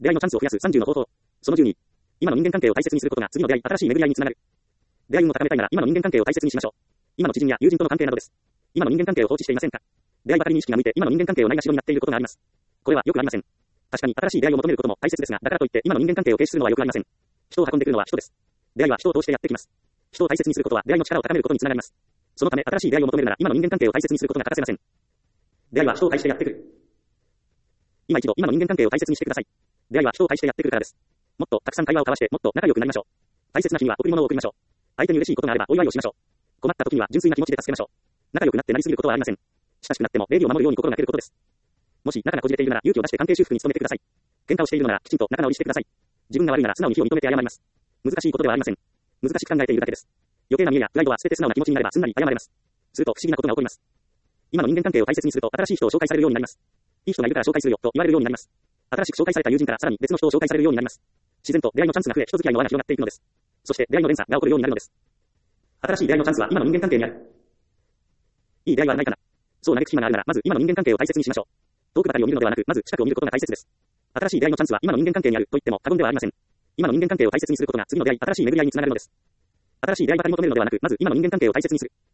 出会いのチャンスを増やす30の方法。その12。今の人間関係を大切にすることが次の出会い、新しい巡り合いにつながる。出会い運を高めたいなら今の人間関係を大切にしましょう。今の知人や友人との関係などです。今の人間関係を放置していませんか？出会いばかりに意識が向いて今の人間関係をないがしろになっていることがあります。これはよくありません。確かに新しい出会いを求めることも大切ですが、だからといって今の人間関係を停止するのはよくありません。人を運んでくるのは人です。出会いは人を通してやってきます。人を大切にすることは出会いの力を高めることにつながります。そのため新しい出会いを求めるなら今の人間関係を大切にすることが欠かせません。出会いは人を介してやってくる。今一度今の人間関係を大切にしてください。出会いは人を介してやってくるからです。もっとたくさん会話を交わしてもっと仲良くなりましょう。大切な日には贈り物を贈りましょう。相手に嬉しいことがあればお祝いをしましょう。困った時には純粋な気持ちで助けましょう。仲良くなってなりすぎることはありません。親しくなっても礼儀を守るように心がけることです。もし仲がこじれているなら勇気を出して関係修復に努めてください。喧嘩をしているのならきちんと仲直りしてください。自分が悪いなら素直に非を認めて謝ります。難しいことではありません。難しく考えているだけです。余計な見栄やプライドは捨てて素直な気持ちになればすんなり謝れます。すると不思議なことが起こります。今の人間関係を大切にすると新しい人を紹介されるようになります。いい人がいるから紹介するよと言われるようになります。新しく紹介された友人からさらに別の人を紹介されるようになります。自然と出会いのチャンスが増え人付き合いの輪が広がっていくのです。そして出会いの連鎖が起こるようになるのです。新しい出会いのチャンスは今の人間関係にある。いい出会いはないかな。そう嘆く暇があるならまず今の人間関係を大切にしましょう。遠くばかりを見るのではなくまず近くを見ることが大切です。新しい出会いのチャンスは今の人間関係にあると言っても過言ではありません。今の人間関係を大切にすることが次の出会い、新しい巡り合いにつながるのです。新しい出会いばかり求めるのではなくまず今の人間関係を大切にする。